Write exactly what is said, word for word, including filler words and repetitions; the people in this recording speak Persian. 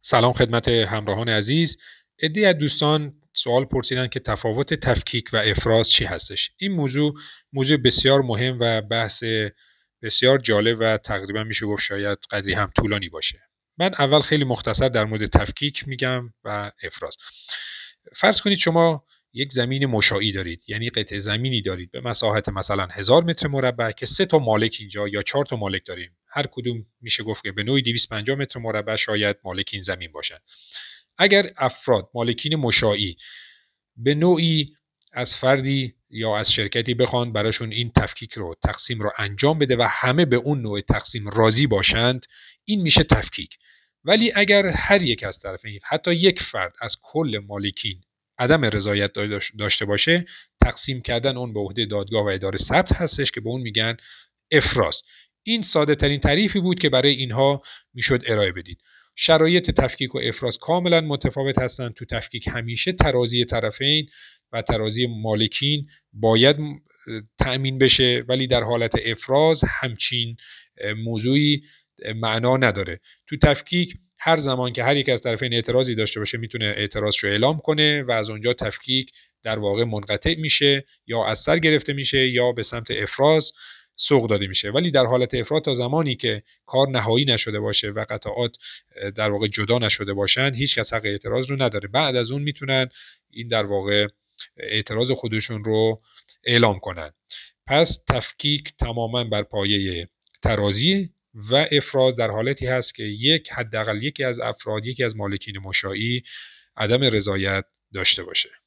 سلام خدمت همراهان عزیز. عده‌ای از دوستان سوال پرسیدن که تفاوت تفکیک و افراز چی هستش. این موضوع موضوع بسیار مهم و بحث بسیار جالب و تقریبا میشه گفت شاید قدری هم طولانی باشه. من اول خیلی مختصر در مورد تفکیک میگم و افراز. فرض کنید شما یک زمین مشاعی دارید، یعنی قطعه زمینی دارید به مساحت مثلا هزار متر مربع که سه تا مالک اینجا یا چهار تا مالک داریم. هر کدوم میشه گفت که به نوعی دویست و پنجاه متر مربع شاید مالک این زمین باشند. اگر افراد مالکین مشاعی به نوعی از فردی یا از شرکتی بخوان براشون این تفکیک رو تقسیم رو انجام بده و همه به اون نوع تقسیم راضی باشند، این میشه تفکیک. ولی اگر هر یک از طرفین حتی یک فرد از کل مالکین عدم رضایت داشته باشه، تقسیم کردن اون به عهده دادگاه و اداره ثبت هستش که به اون میگن افراز. این ساده ترین تعریفی بود که برای اینها میشد ارائه بدید. شرایط تفکیک و افراز کاملا متفاوت هستند. تو تفکیک همیشه ترازی طرفین و ترازی مالکین باید تأمین بشه، ولی در حالت افراز همچین موضوعی معنا نداره. تو تفکیک هر زمان که هر یک از طرفین اعتراضی داشته باشه میتونه اعتراضش رو اعلام کنه و از اونجا تفکیک در واقع منقطع میشه یا از سر گرفته میشه یا به سمت افراز سوق داده میشه. ولی در حالت افراز تا زمانی که کار نهایی نشده باشه و قطعات در واقع جدا نشده باشند، هیچ کس حق اعتراض رو نداره. بعد از اون میتونن این در واقع اعتراض خودشون رو اعلام کنن. پس تفکیک تماما بر پایه ترازی و افراز در حالتی هست که یک حداقل یکی از افراد، یکی از مالکین مشاعی عدم رضایت داشته باشه.